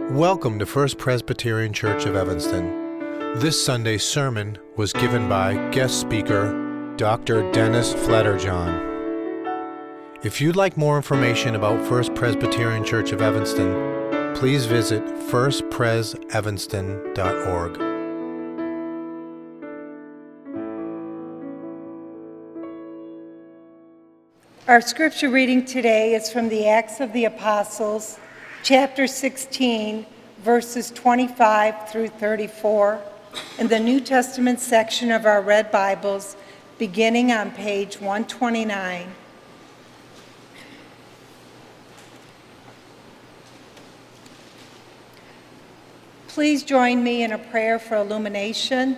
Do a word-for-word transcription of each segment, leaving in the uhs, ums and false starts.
Welcome to First Presbyterian Church of Evanston. This Sunday's sermon was given by guest speaker Doctor Dennis Fletterjohn. If you'd like more information about First Presbyterian Church of Evanston, please visit first pres evanston dot org. Our scripture reading today is from the Acts of the Apostles, chapter sixteen, verses twenty-five through thirty-four, in the New Testament section of our Red Bibles, beginning on page one twenty-nine. Please join me in a prayer for illumination.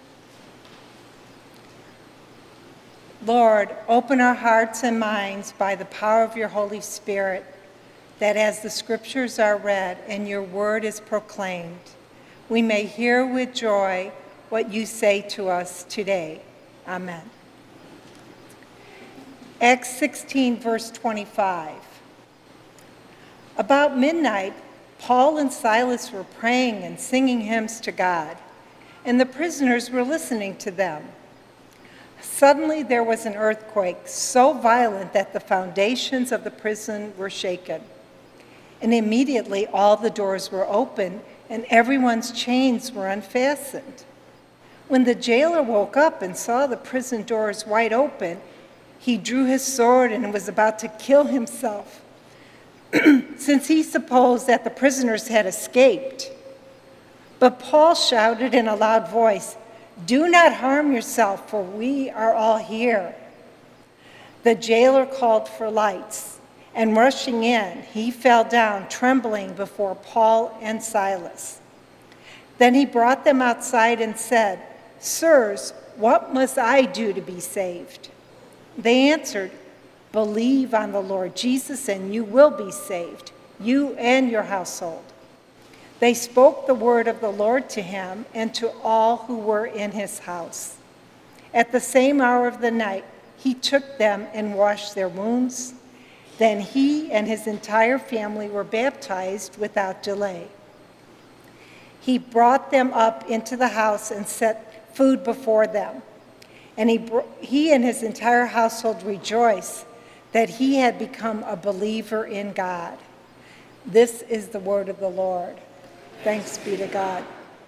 Lord, open our hearts and minds by the power of your Holy Spirit, that as the scriptures are read and your word is proclaimed, we may hear with joy what you say to us today. Amen. Acts sixteen, verse twenty-five. About midnight, Paul and Silas were praying and singing hymns to God, and the prisoners were listening to them. Suddenly there was an earthquake so violent that the foundations of the prison were shaken. And immediately all the doors were open and everyone's chains were unfastened. When the jailer woke up and saw the prison doors wide open, he drew his sword and was about to kill himself, since he supposed that the prisoners had escaped. But Paul shouted in a loud voice, "Do not harm yourself, for we are all here." The jailer called for lights, and rushing in, he fell down trembling before Paul and Silas. Then he brought them outside and said, "Sirs, what must I do to be saved?" They answered, "Believe on the Lord Jesus and you will be saved, you and your household." They spoke the word of the Lord to him and to all who were in his house. At the same hour of the night, he took them and washed their wounds. Then he and his entire family were baptized without delay. He brought them up into the house and set food before them. And he, he and his entire household rejoiced that he had become a believer in God. This is the word of the Lord. Thanks be to God.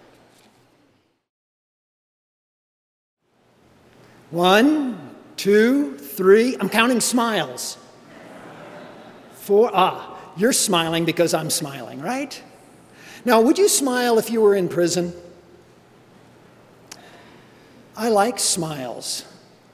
One, two, three. I'm counting smiles. Four. Ah, you're smiling because I'm smiling, right? Now, would you smile if you were in prison? I like smiles.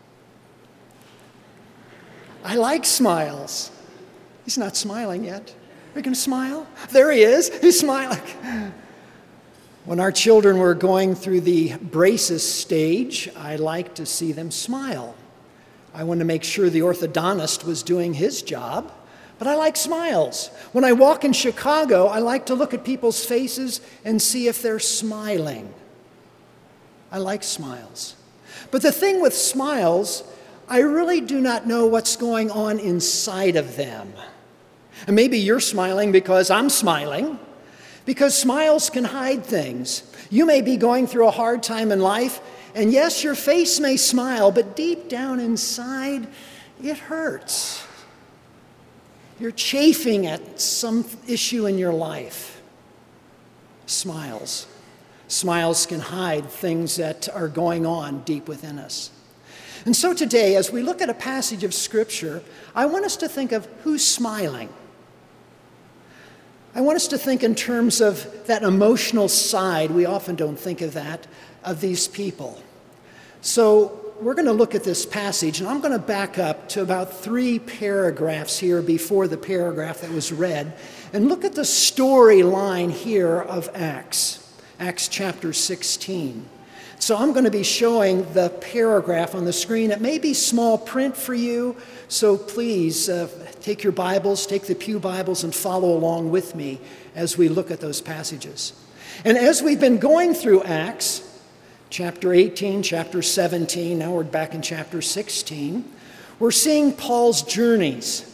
I like smiles. He's not smiling yet. Are you going to smile? There he is. He's smiling. When our children were going through the braces stage, I liked to see them smile. I wanted to make sure the orthodontist was doing his job, but I like smiles. When I walk in Chicago, I like to look at people's faces and see if they're smiling. I like smiles. But the thing with smiles, I really do not know what's going on inside of them. And maybe you're smiling because I'm smiling, because smiles can hide things. You may be going through a hard time in life, and yes, your face may smile, but deep down inside, it hurts. You're chafing at some issue in your life. Smiles. Smiles can hide things that are going on deep within us. And so today, as we look at a passage of Scripture, I want us to think of who's smiling. I want us to think in terms of that emotional side. We often don't think of that, of these people. So we're going to look at this passage, and I'm going to back up to about three paragraphs here before the paragraph that was read, and look at the storyline here of Acts, Acts chapter sixteen. So I'm going to be showing the paragraph on the screen. It may be small print for you, so please uh, take your Bibles, take the Pew Bibles, and follow along with me as we look at those passages. And as we've been going through Acts, chapter eighteen, chapter seventeen, now we're back in chapter sixteen, we're seeing Paul's journeys.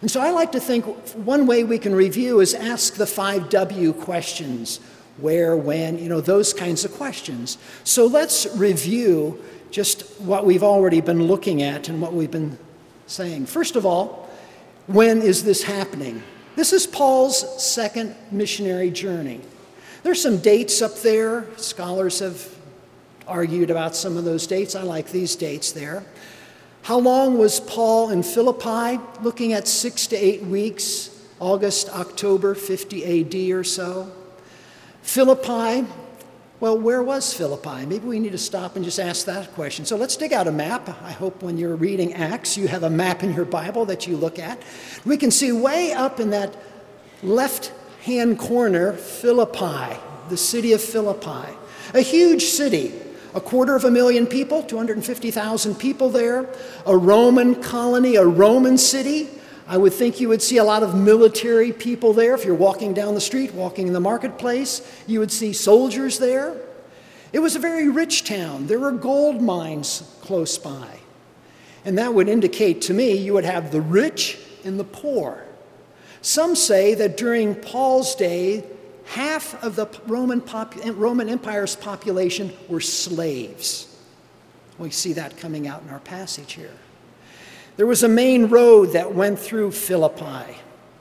And so I like to think one way we can review is ask the five W questions. Where, when, you know, those kinds of questions. So let's review just what we've already been looking at and what we've been saying. First of all, when is this happening? This is Paul's second missionary journey. There's some dates up there. Scholars have argued about some of those dates. I like these dates there. How long was Paul in Philippi? Looking at six to eight weeks, August, October, fifty A D or so. Philippi, well, where was Philippi? Maybe we need to stop and just ask that question. So let's dig out a map. I hope when you're reading Acts, you have a map in your Bible that you look at. We can see way up in that left-hand corner, Philippi, the city of Philippi. A huge city, a quarter of a million people, two hundred fifty thousand people there, a Roman colony, a Roman city. I would think you would see a lot of military people there. If you're walking down the street, walking in the marketplace, you would see soldiers there. It was a very rich town. There were gold mines close by. And that would indicate to me you would have the rich and the poor. Some say that during Paul's day, half of the Roman, pop- Roman Empire's population were slaves. We see that coming out in our passage here. There was a main road that went through Philippi.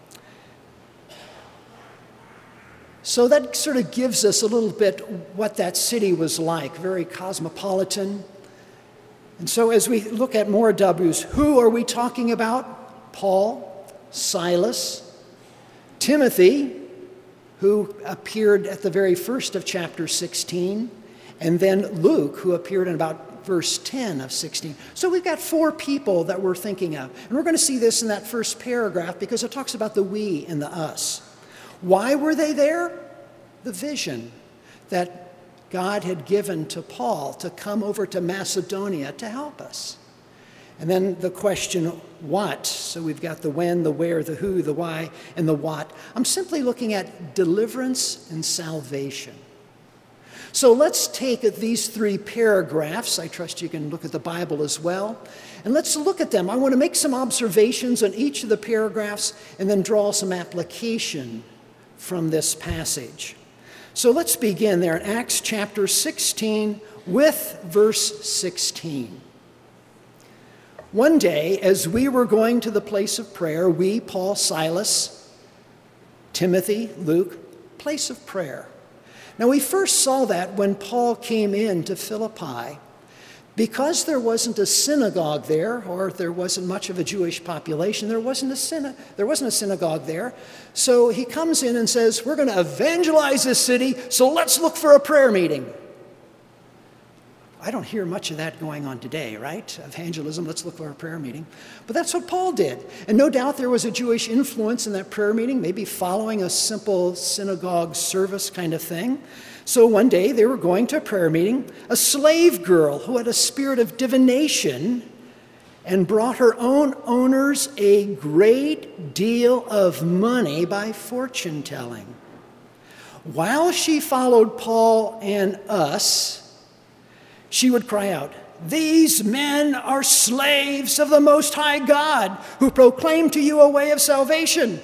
So that sort of gives us a little bit what that city was like, very cosmopolitan. And so as we look at more W's, who are we talking about? Paul, Silas, Timothy, who appeared at the very first of chapter sixteen, and then Luke, who appeared in about verse ten of sixteen. So we've got four people that we're thinking of. And we're going to see this in that first paragraph because it talks about the we and the us. Why were they there? The vision that God had given to Paul to come over to Macedonia to help us. And then the question, what? So we've got the when, the where, the who, the why, and the what. I'm simply looking at deliverance and salvation. So let's take these three paragraphs. I trust you can look at the Bible as well. And let's look at them. I want to make some observations on each of the paragraphs and then draw some application from this passage. So let's begin there in Acts chapter sixteen with verse sixteen. One day, as we were going to the place of prayer, we, Paul, Silas, Timothy, Luke, place of prayer. Now, we first saw that when Paul came in to Philippi. Because there wasn't a synagogue there, or there wasn't much of a Jewish population, there wasn't a, syna- there wasn't a synagogue there. So he comes in and says, we're going to evangelize this city, so let's look for a prayer meeting. I don't hear much of that going on today, right? Evangelism, let's look for a prayer meeting. But that's what Paul did. And no doubt there was a Jewish influence in that prayer meeting, maybe following a simple synagogue service kind of thing. So one day they were going to a prayer meeting. A slave girl who had a spirit of divination and brought her own owners a great deal of money by fortune telling. While she followed Paul and us, she would cry out, "These men are slaves of the Most High God, who proclaim to you a way of salvation."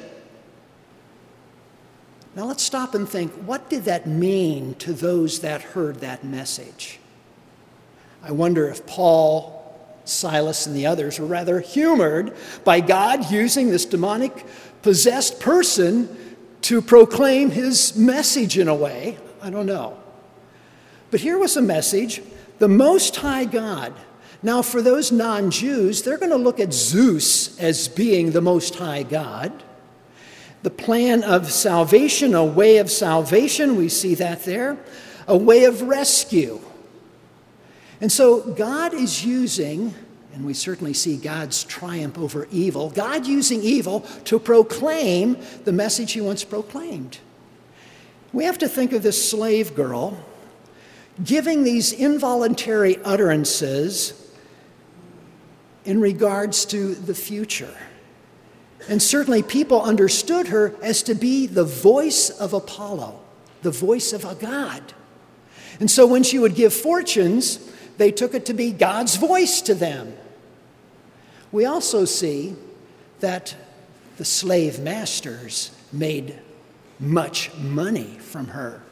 Now let's stop and think, what did that mean to those that heard that message? I wonder if Paul, Silas, and the others were rather humored by God using this demonic possessed person to proclaim his message in a way. I don't know. But here was a message. The Most High God. Now, for those non-Jews, they're going to look at Zeus as being the Most High God. The plan of salvation, a way of salvation, we see that there. A way of rescue. And so God is using, and we certainly see God's triumph over evil, God using evil to proclaim the message he once proclaimed. We have to think of this slave girl giving these involuntary utterances in regards to the future. And certainly people understood her as to be the voice of Apollo, the voice of a god. And so when she would give fortunes, they took it to be God's voice to them. We also see that the slave masters made much money from her.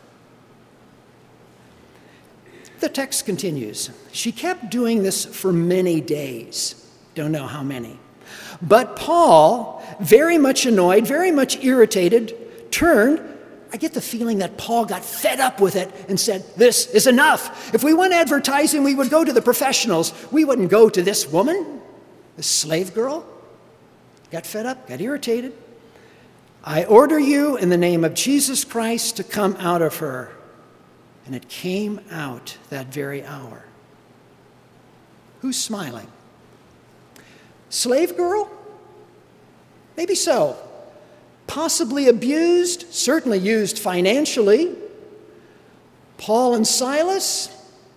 The text continues. She kept doing this for many days. Don't know how many. But Paul, very much annoyed, very much irritated, turned. I get the feeling that Paul got fed up with it and said, this is enough. If we want advertising, we would go to the professionals. We wouldn't go to this woman, this slave girl. Got fed up, got irritated. I order you in the name of Jesus Christ to come out of her. And it came out that very hour. Who's smiling? Slave girl? Maybe so. Possibly abused, certainly used financially. Paul and Silas?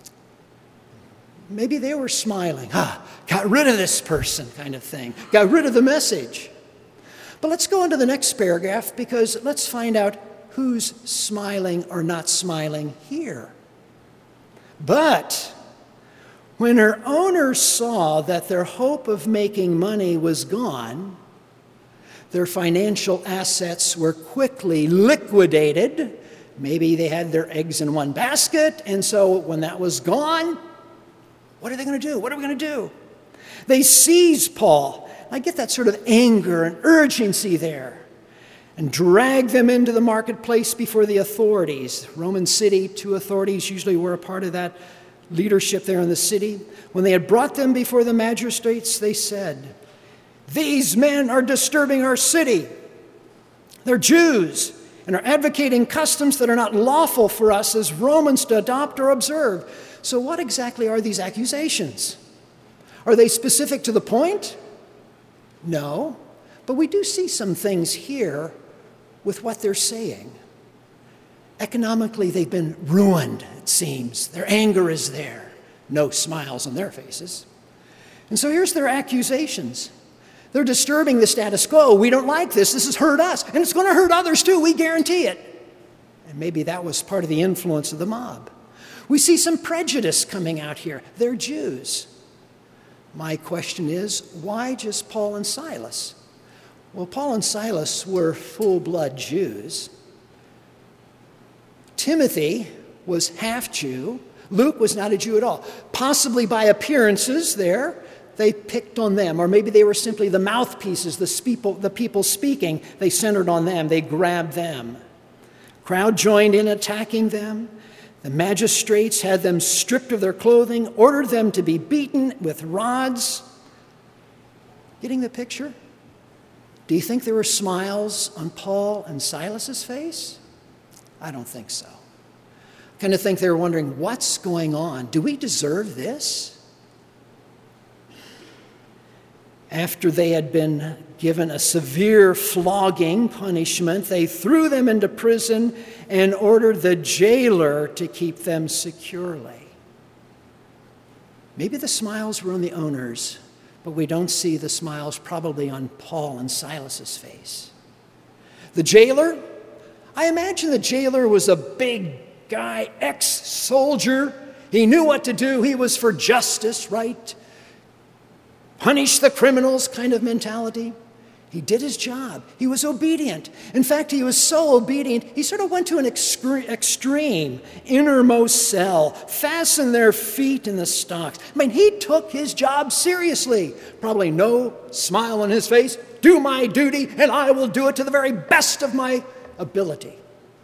Maybe they were smiling. Ah, got rid of this person kind of thing. Got rid of the message. But let's go on to the next paragraph because let's find out who's smiling or not smiling here. But when her owners saw that their hope of making money was gone, their financial assets were quickly liquidated. Maybe they had their eggs in one basket, and so when that was gone, what are they going to do? What are we going to do? They seized Paul. I get that sort of anger and urgency there. And drag them into the marketplace before the authorities. Roman city, two authorities usually were a part of that leadership there in the city. When they had brought them before the magistrates, they said, these men are disturbing our city. They're Jews and are advocating customs that are not lawful for us as Romans to adopt or observe. So what exactly are these accusations? Are they specific to the point? No, but we do see some things here with what they're saying. Economically, they've been ruined, it seems. Their anger is there. No smiles on their faces. And so here's their accusations. They're disturbing the status quo. We don't like this. This has hurt us. And it's going to hurt others too. We guarantee it. And maybe that was part of the influence of the mob. We see some prejudice coming out here. They're Jews. My question is, why just Paul and Silas? Well, Paul and Silas were full-blood Jews. Timothy was half-Jew. Luke was not a Jew at all. Possibly by appearances there, they picked on them. Or maybe they were simply the mouthpieces, the people, the people speaking. They centered on them. They grabbed them. Crowd joined in attacking them. The magistrates had them stripped of their clothing, ordered them to be beaten with rods. Getting the picture? Do you think there were smiles on Paul and Silas's face? I don't think so. I kind of think they were wondering, what's going on? Do we deserve this? After they had been given a severe flogging punishment, they threw them into prison and ordered the jailer to keep them securely. Maybe the smiles were on the owners, but we don't see the smiles probably on Paul and Silas's face. The jailer, I imagine the jailer was a big guy, ex-soldier. He knew what to do. He was for justice, right? Punish the criminals kind of mentality. He did his job. He was obedient. In fact, he was so obedient, he sort of went to an excre- extreme, innermost cell, fastened their feet in the stocks. I mean, he took his job seriously. Probably no smile on his face. Do my duty, and I will do it to the very best of my ability.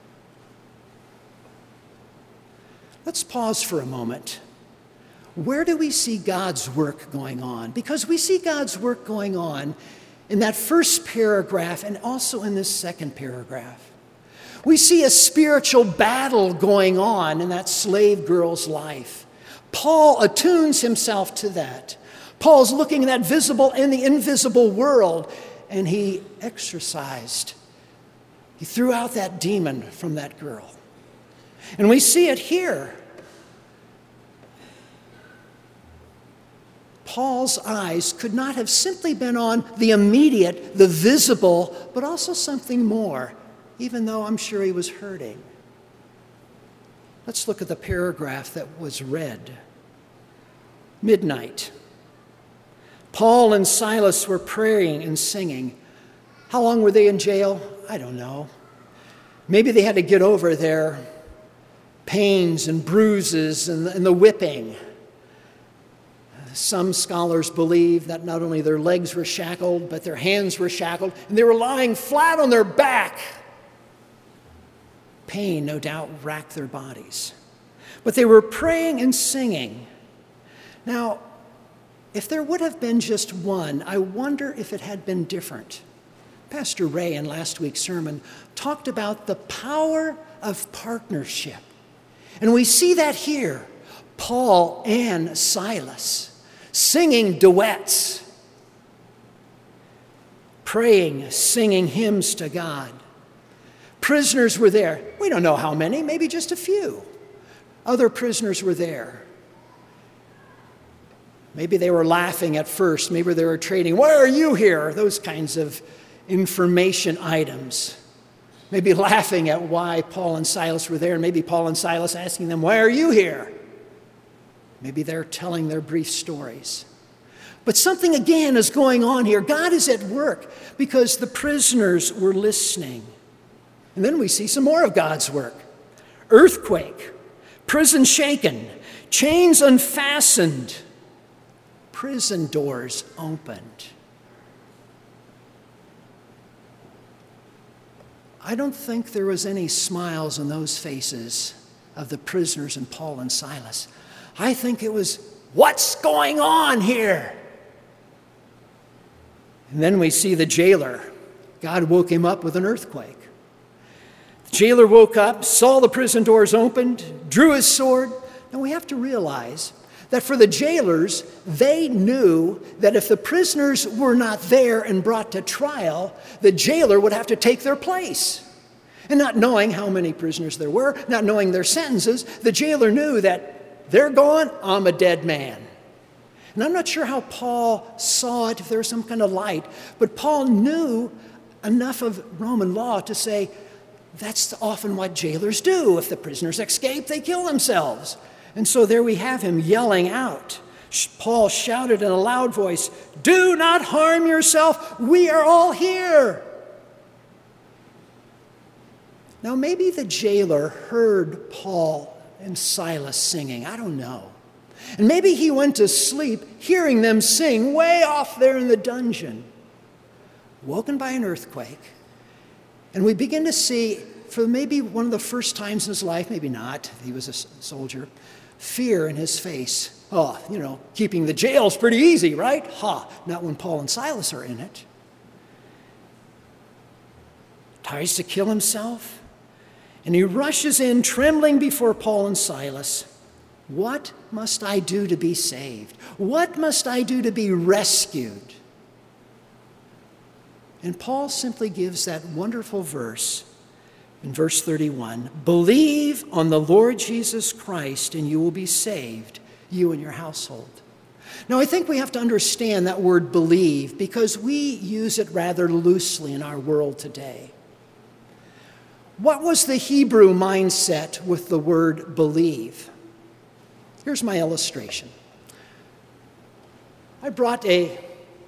Let's pause for a moment. Where do we see God's work going on? Because we see God's work going on in that first paragraph and also in this second paragraph. We see a spiritual battle going on in that slave girl's life. Paul attunes himself to that. Paul's looking at that visible and the invisible world, and he exorcised. He threw out that demon from that girl. And we see it here. Paul's eyes could not have simply been on the immediate, the visible, but also something more, even though I'm sure he was hurting. Let's look at the paragraph that was read. Midnight. Paul and Silas were praying and singing. How long were they in jail? I don't know. Maybe they had to get over their pains and bruises and the, and the whipping. Some scholars believe that not only their legs were shackled, but their hands were shackled, and they were lying flat on their back. Pain, no doubt, racked their bodies. But they were praying and singing. Now, if there would have been just one, I wonder if it had been different. Pastor Ray, in last week's sermon, talked about the power of partnership. And we see that here. Paul and Silas singing duets, praying, singing hymns to God. Prisoners were there. We don't know how many, maybe just a few. Other prisoners were there. Maybe they were laughing at first. Maybe they were trading, "Why are you here?" Those kinds of information items. Maybe laughing at why Paul and Silas were there. And maybe Paul and Silas asking them, "Why are you here?" Maybe they're telling their brief stories. But something again is going on here. God is at work because the prisoners were listening. And then we see some more of God's work. Earthquake, prison shaken, chains unfastened, prison doors opened. I don't think there was any smiles on those faces of the prisoners and Paul and Silas. I think it was, "What's going on here?" And then we see the jailer. God woke him up with an earthquake. The jailer woke up, saw the prison doors opened, drew his sword. Now we have to realize that for the jailers, they knew that if the prisoners were not there and brought to trial, the jailer would have to take their place. And not knowing how many prisoners there were, not knowing their sentences, the jailer knew that they're gone, I'm a dead man. And I'm not sure how Paul saw it, if there was some kind of light, but Paul knew enough of Roman law to say that's often what jailers do. If the prisoners escape, they kill themselves. And so there we have him yelling out. Paul shouted in a loud voice, "Do not harm yourself. We are all here." Now maybe the jailer heard Paul and Silas singing. I don't know. And maybe he went to sleep hearing them sing way off there in the dungeon. Woken by an earthquake. And we begin to see, for maybe one of the first times in his life, maybe not, he was a soldier, fear in his face. Oh, you know, keeping the jail's pretty easy, right? Ha, not when Paul and Silas are in it. Tries to kill himself. And he rushes in, trembling before Paul and Silas. What must I do to be saved? What must I do to be rescued? And Paul simply gives that wonderful verse in verse thirty-one. Believe on the Lord Jesus Christ and you will be saved, you and your household. Now, I think we have to understand that word believe because we use it rather loosely in our world today. What was the Hebrew mindset with the word believe? Here's my illustration. I brought a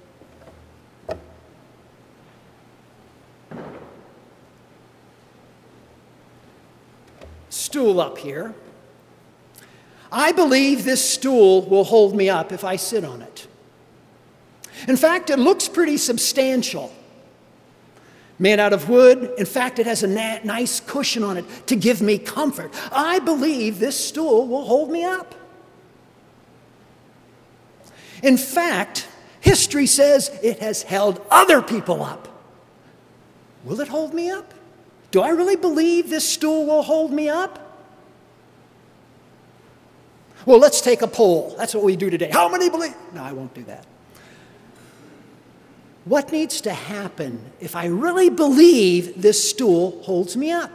stool up here. I believe this stool will hold me up if I sit on it. In fact, it looks pretty substantial. Made out of wood. In fact, it has a na- nice cushion on it to give me comfort. I believe this stool will hold me up. In fact, history says it has held other people up. Will it hold me up? Do I really believe this stool will hold me up? Well, let's take a poll. That's what we do today. How many believe? No, I won't do that. What needs to happen if I really believe this stool holds me up?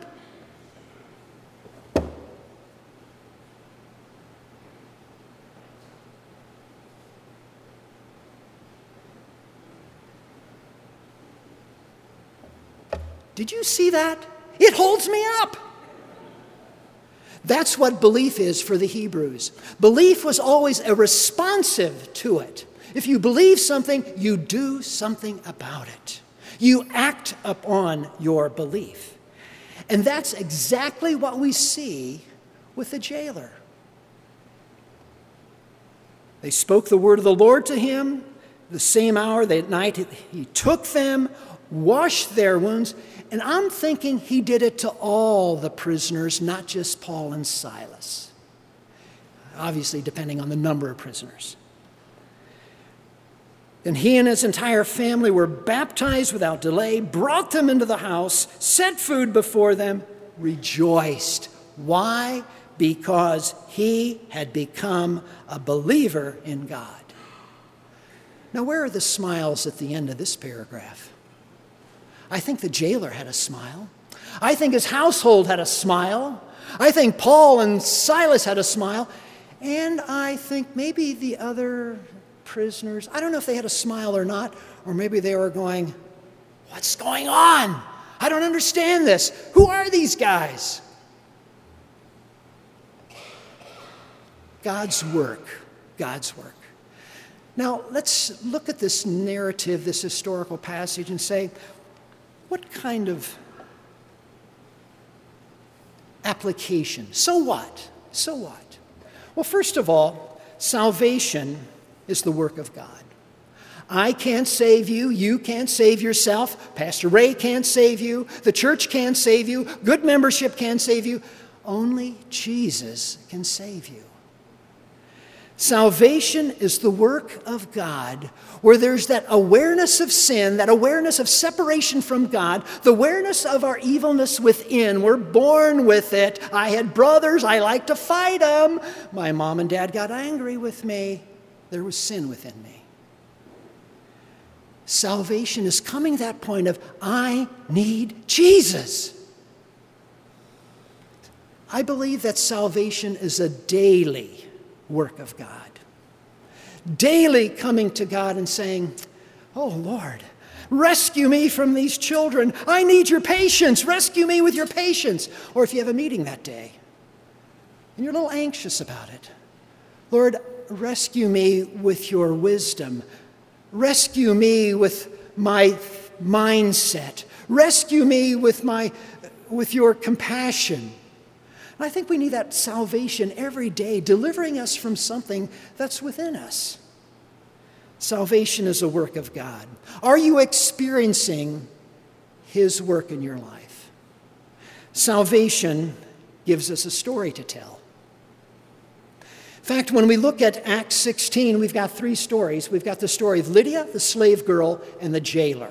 Did you see that? It holds me up. That's what belief is for the Hebrews. Belief was always a responsive to it. If you believe something, you do something about it. You act upon your belief. And that's exactly what we see with the jailer. They spoke the word of the Lord to him. The same hour that night he took them, washed their wounds, and I'm thinking he did it to all the prisoners, not just Paul and Silas. Obviously, depending on the number of prisoners. Then he and his entire family were baptized without delay, brought them into the house, set food before them, rejoiced. Why? Because he had become a believer in God. Now, where are the smiles at the end of this paragraph? I think the jailer had a smile. I think his household had a smile. I think Paul and Silas had a smile. And I think maybe the other prisoners, I don't know if they had a smile or not, or maybe they were going, what's going on? I don't understand this. Who are these guys? God's work, God's work. Now, let's look at this narrative, this historical passage, and say, what kind of application? So what? So what? Well, first of all, salvation is the work of God. I can't save you. You can't save yourself. Pastor Ray can't save you. The church can't save you. Good membership can't save you. Only Jesus can save you. Salvation is the work of God, where there's that awareness of sin, that awareness of separation from God, the awareness of our evilness within. We're born with it. I had brothers. I like to fight them. My mom and dad got angry with me. There was sin within me. Salvation is coming to that point of, I need Jesus. I believe that salvation is a daily work of God. Daily coming to God and saying, oh Lord, rescue me from these children. I need your patience. Rescue me with your patience. Or if you have a meeting that day and you're a little anxious about it, Lord, rescue me with your wisdom. Rescue me with my mindset. Rescue me with my with your compassion. And I think we need that salvation every day, delivering us from something that's within us. Salvation is a work of God. Are you experiencing His work in your life? Salvation gives us a story to tell. In fact, when we look at Acts sixteen, we've got three stories. We've got the story of Lydia, the slave girl, and the jailer.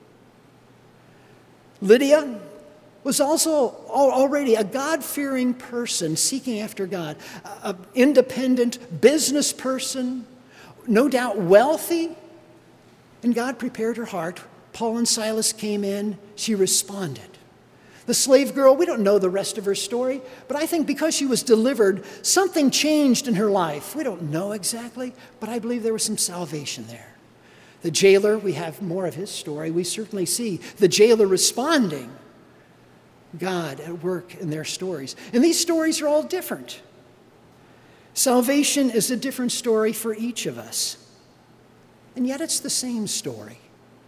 Lydia was also already a God-fearing person seeking after God, an independent business person, no doubt wealthy, and God prepared her heart. Paul and Silas came in, she responded. The slave girl, we don't know the rest of her story, but I think because she was delivered, something changed in her life. We don't know exactly, but I believe there was some salvation there. The jailer, we have more of his story. We certainly see the jailer responding. God at work in their stories. And these stories are all different. Salvation is a different story for each of us. And yet it's the same story.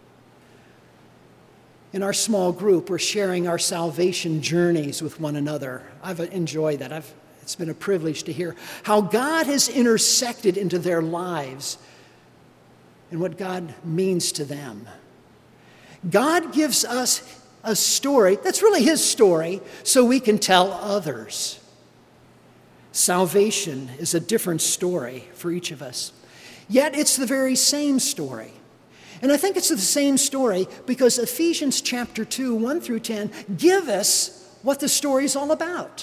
In our small group, we're sharing our salvation journeys with one another. I've enjoyed that. I've, it's been a privilege to hear how God has intersected into their lives and what God means to them. God gives us a story that's really His story so we can tell others. Salvation is a different story for each of us. Yet it's the very same story. And I think it's the same story because Ephesians chapter two, one through ten, give us what the story is all about.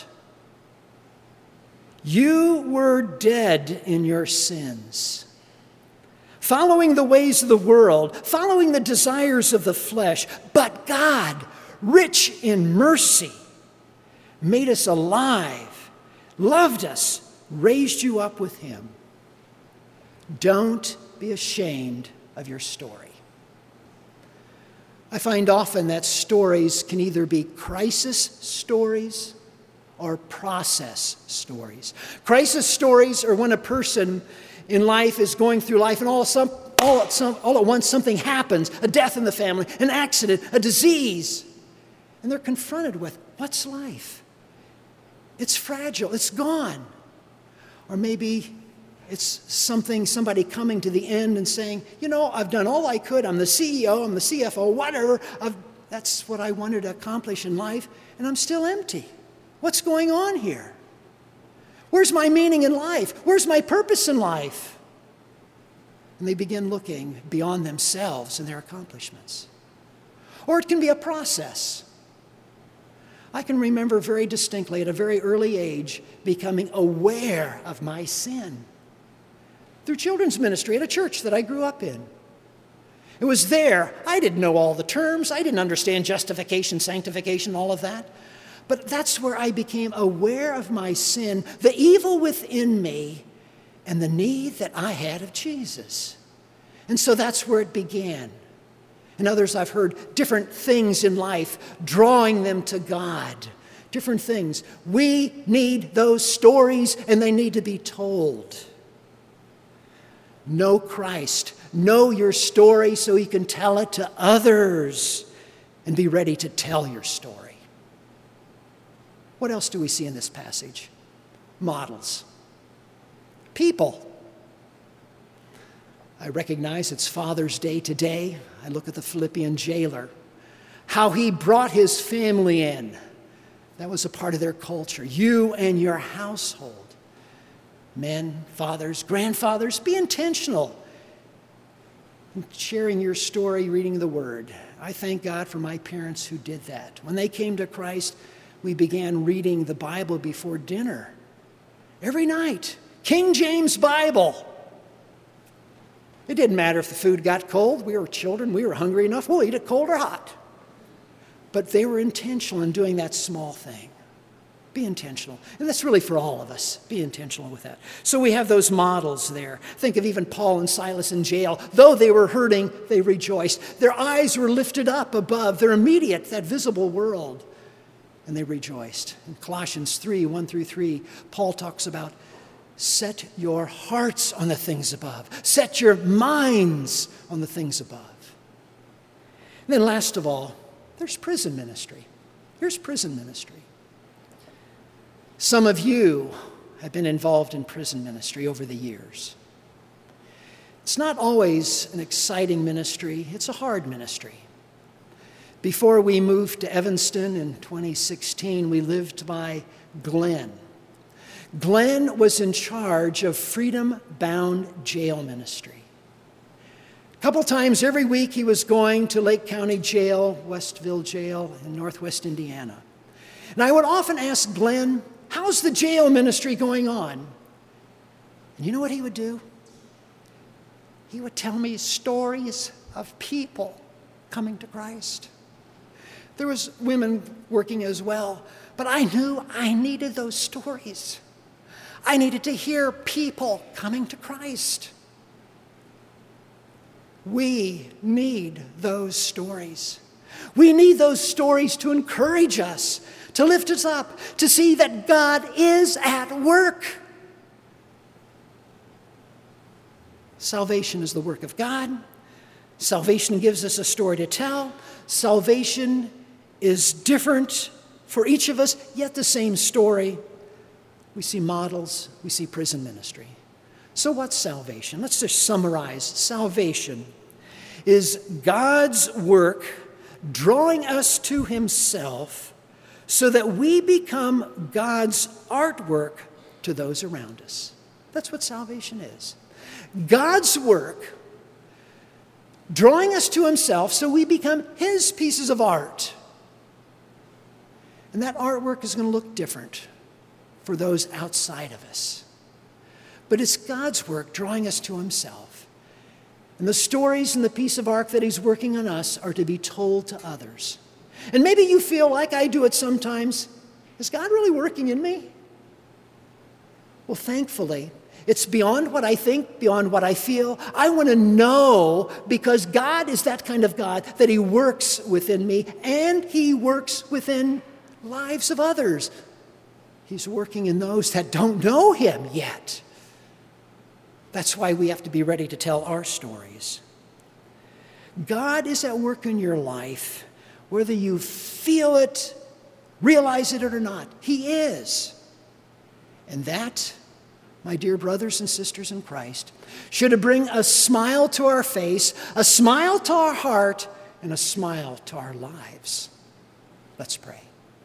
You were dead in your sins, following the ways of the world, following the desires of the flesh. But God, rich in mercy, made us alive, loved us, raised you up with Him. Don't be ashamed of your story. I find often that stories can either be crisis stories or process stories. Crisis stories are when a person in life is going through life and all of, some, all at, some, all at once something happens, a death in the family, an accident, a disease. And they're confronted with, what's life? It's fragile, it's gone. Or maybe it's something, somebody coming to the end and saying, you know, I've done all I could. I'm the C E O, I'm the C F O, whatever. I've, that's what I wanted to accomplish in life, and I'm still empty. What's going on here? Where's my meaning in life? Where's my purpose in life? And they begin looking beyond themselves and their accomplishments. Or it can be a process. I can remember very distinctly at a very early age becoming aware of my sin through children's ministry at a church that I grew up in. It was there. I didn't know all the terms. I didn't understand justification, sanctification, all of that. But that's where I became aware of my sin, the evil within me, and the need that I had of Jesus. And so that's where it began. And others I've heard different things in life, drawing them to God. Different things. We need those stories, and they need to be told. Know Christ. Know your story so you can tell it to others and be ready to tell your story. What else do we see in this passage? Models. People. I recognize it's Father's Day today. I look at the Philippian jailer, how he brought his family in. That was a part of their culture. You and your household. Men, fathers, grandfathers, be intentional in sharing your story, reading the Word. I thank God for my parents who did that. When they came to Christ, we began reading the Bible before dinner. Every night. King James Bible. It didn't matter if the food got cold. We were children. We were hungry enough. We'll eat it cold or hot. But they were intentional in doing that small thing. Be intentional. And that's really for all of us. Be intentional with that. So we have those models there. Think of even Paul and Silas in jail. Though they were hurting, they rejoiced. Their eyes were lifted up above their immediate, that visible world. And they rejoiced. In Colossians three, one through three, Paul talks about set your hearts on the things above. Set your minds on the things above. And then last of all, there's prison ministry. Here's prison ministry. Some of you have been involved in prison ministry over the years. It's not always an exciting ministry. It's a hard ministry. Before we moved to Evanston in twenty sixteen, we lived by Glenn. Glenn was in charge of Freedom Bound Jail Ministry. A couple times every week he was going to Lake County Jail, Westville Jail in Northwest Indiana. And I would often ask Glenn, how's the jail ministry going on? And you know what he would do? He would tell me stories of people coming to Christ. There was women working as well, but I knew I needed those stories. I needed to hear people coming to Christ. We need those stories. We need those stories to encourage us, to lift us up, to see that God is at work. Salvation is the work of God. Salvation gives us a story to tell. Salvation is different for each of us, yet the same story. We see models, we see prison ministry. So what's salvation? Let's just summarize. Salvation is God's work drawing us to himself so that we become God's artwork to those around us. That's what salvation is. God's work drawing us to himself so we become his pieces of art. And that artwork is going to look different for those outside of us. But it's God's work drawing us to himself. And the stories and the piece of art that he's working on us are to be told to others. And maybe you feel like I do it sometimes. Is God really working in me? Well, thankfully, it's beyond what I think, beyond what I feel. I want to know, because God is that kind of God, that he works within me and he works within lives of others. He's working in those that don't know him yet. That's why we have to be ready to tell our stories. God is at work in your life, whether you feel it, realize it or not. He is. And that, my dear brothers and sisters in Christ, should bring a smile to our face, a smile to our heart, and a smile to our lives. Let's pray.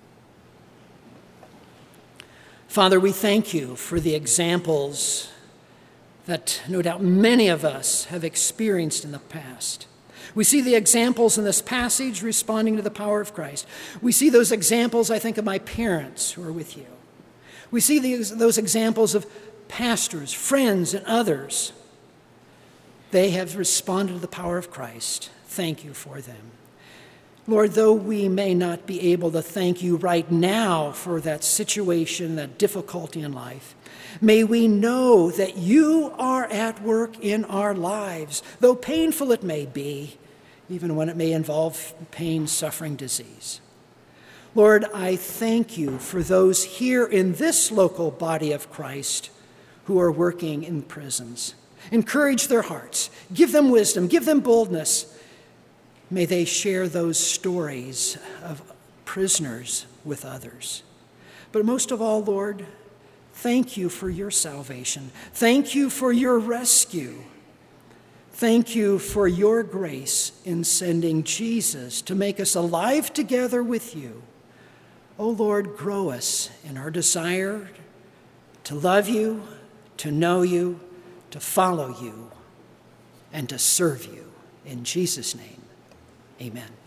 Father, we thank you for the examples that no doubt many of us have experienced in the past. We see the examples in this passage responding to the power of Christ. We see those examples, I think, of my parents who are with you. We see these, those examples of pastors, friends, and others. They have responded to the power of Christ. Thank you for them. Lord, though we may not be able to thank you right now for that situation, that difficulty in life, may we know that you are at work in our lives, though painful it may be, even when it may involve pain, suffering, disease. Lord, I thank you for those here in this local body of Christ who are working in prisons. Encourage their hearts. Give them wisdom. Give them boldness. May they share those stories of prisoners with others. But most of all, Lord, thank you for your salvation. Thank you for your rescue. Thank you for your grace in sending Jesus to make us alive together with you. Oh, Lord, grow us in our desire to love you, to know you, to follow you, and to serve you. In Jesus' name. Amen.